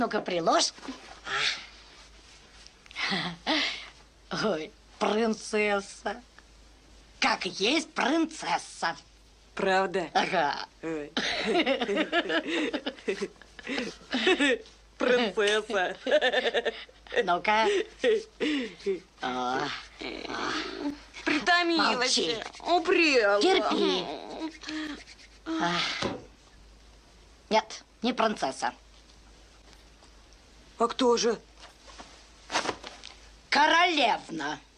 Ну-ка, приложь. Ой, принцесса. Как есть принцесса. Правда? Ага. Принцесса. Ну-ка. Притомилась. Молчи. Упрела. Терпи. Нет, не принцесса. А кто же? Королевна.